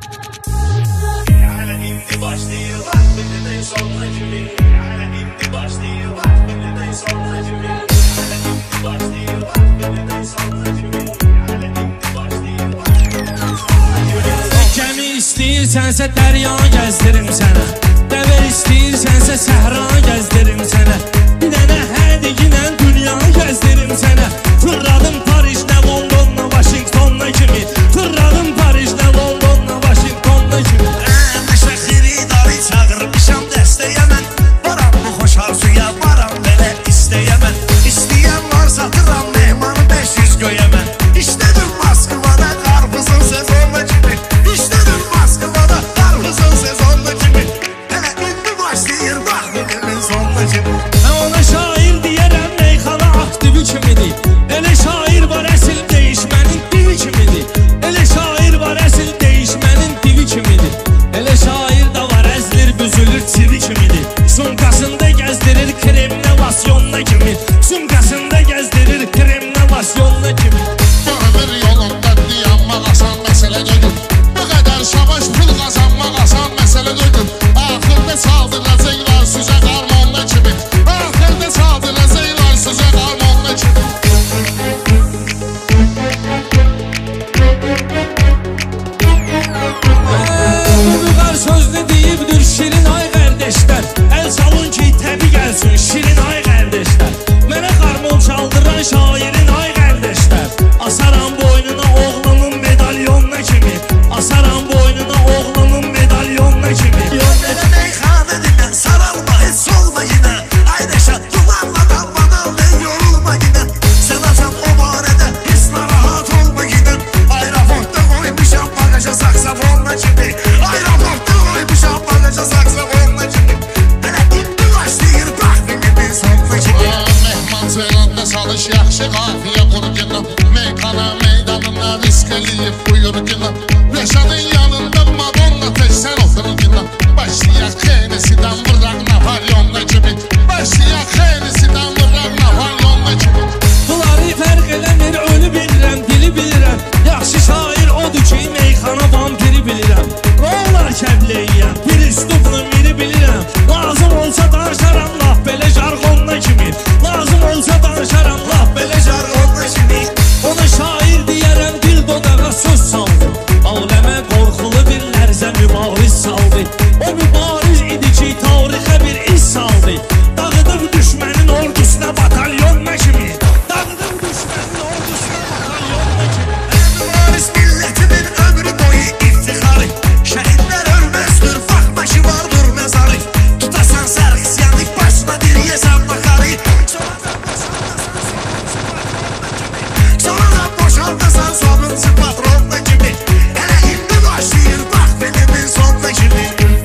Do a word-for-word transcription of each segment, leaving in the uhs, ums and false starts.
Gəmi istəyirsənsə dərya gəzdirim sənə, dəvə istəyirsənsə səhra gəzdirim sənə, bir dənə hədiginə dünya gəzdirim sənə. Fırladım Paris'də, London'la, Washington'la kimi, fırladım Paris'də, London'la, Washington'la kimi. Əmişə xiridarı çağırmışam dəstəyə mən, varam bu xoşal suya, varam belə istəyə mən. İstəyən var satıram mehmanı beş yüz göyə mən. İşlədim Moskvada qarpızın sezonla kimi, İşlədim Moskvada qarpızın sezonla kimi. Hələ indi başlayır bax günümün sonla kimi. Mən ona şair deyərəm, meyxana aktivi kimidir. Elə şair var əsil değişmənin divi kimidir. Elə şair var əsil değişmənin divi kimidir. Elə şair da var əzlir büzülür çivi kimidir. Sumkasında gəzdirir kremlə lasyonla kimi, sumkasında gəzdirir kremlə lasyonla kimi. Ömür yolunda dayanmaq asan məsələ deyil. Bu qədər şabaş pul qazanmaq asan məsələ deyil. Axırda çaldıracaqlar sizə qarmonla kimi, axırda çaldıracaqlar sizə qarmonla kimi. Uyğar sözünü deyibdir şirin ay qardeşlər, əl salın ki təbi gəlsin şirin ay qardeşlər. Mənə qarmon çaldıran şairin ay qardeşlər, asaram boynuna oğlumun medalyonuna kimi, asaram boynuna oğlumun medalyonuna kimi. Belə meyxana dinən saralma heç olma yine, ay Reşat dumanla dalmadan ve yorulma yine. Sen açam o barədə hiç narahat olma yine. Aeroportda koymuşam bagaja saksafonla kimi, aeroportda koymuşam bagaja saksafonla kimi. Hələ indi başlayır bax günümün sonuna kimi. Mehman çeyranda çalış yaxşı qafiyə qurguna, meyxana meydanına risk eləyib buyur günə. Reşadın yanında Madonna tək sən oturguna, başlayaq xeynisidən vıraq Napolyonla kimi, başlayaq xeynisidən vıraq Napolyonla kimi. Bunları fərq eləmir, ölü bilirəm, dili bilirəm. Yaxşı şair odur ki, meyxana vampiri bilirəm. Onlar kəbləyəm, bir üstubla miri bilirəm. Lazım olsa danışaram laf belə jargonla kimi, lazım olsa danışaram laf belə jargonla kimi. Ona şair deyərəm, dil dodağa söz saldı, aləmə qorxulu bir lərzə mübariz saldı. O mübariz idi ki, tarixə bir iz saldı, dağıdıb düşmənin ordusuna batalyonla kimi, dağıdıb düşmənin ordusuna batalyonla kimi. Mübariz milletimin ömrü boyu iftixarı, şəhidlər ölməzdür, fakbaşı vardır məzarı. Tutasan sərxisyanlık başına diriyəsən bakarı, sonra da boşaldasan sonuncu patronla kimi. Hələ indi başlayır bax benim sonuna kimi.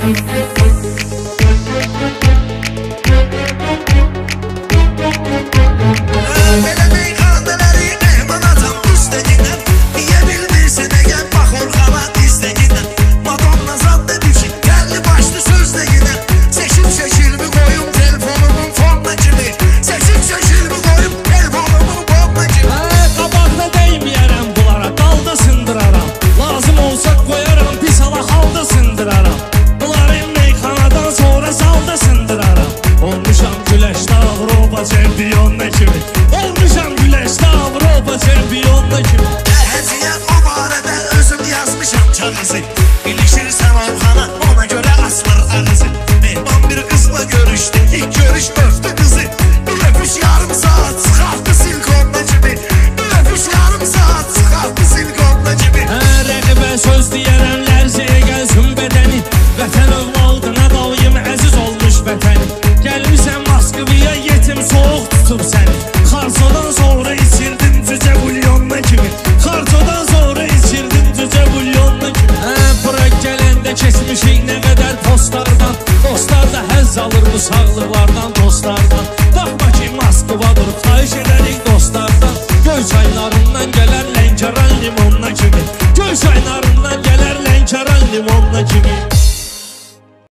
Belə meyxanələri mehman atam üstəgindən, niyə bilmirsən əgər bax Orxana dizləgindən. Madonna zad dedi ki, gəlli başlı sözləgindən, seçim şəkilmi qoyum telefonumun fonuna kimi, seçim şəkilmi qoyum telefonumun fonuna kimi. Hə, qabaqda dəyməyərəm bunlara, dalda sındıraram. Lazım olsa qoyaram, pis ala halda sındıraram. Bunları meyxanadan sonra salda sındıraram. Olmuşam güləşdə Avropa çempiyonuna kimi, olmuşam güləşdə Avropa çempiyonuna kimi. Həziyə o barədə özüm yazmışam kağızı, ilişirsən Orxana ona görə asılır ağızı. Mehman bir qızla görüşdü, ilk görüş öptü qızı, bir öpüş yarım saat çıxartdı silkonla kimi, bir öpüş yarım saat çıxartdı silkonla kimi. Hə, rəqibə söz deyərəm, lərzəyə gəlsin bədəni, vətən övladına daim əziz olmuş vətəni. Gəlmişsən Moskvaya, yetim soğuk tutub səni, Xarcodan sonra içirdim cücə bulyonla kimi, Xarcodan sonra içirdim cücə bulyonla kimi. Hə, bura gələndə keçmişik nə qədər postlardan, dostlar da həzz alır bu sağlıqlardan dostlardan. Baxma ki Moskvadır, xahiş edərik dostlardan, göy çaylarından gələr Lənkəran limonuna kimi, göy çaylarından gələr Lənkəran limonuna kimi.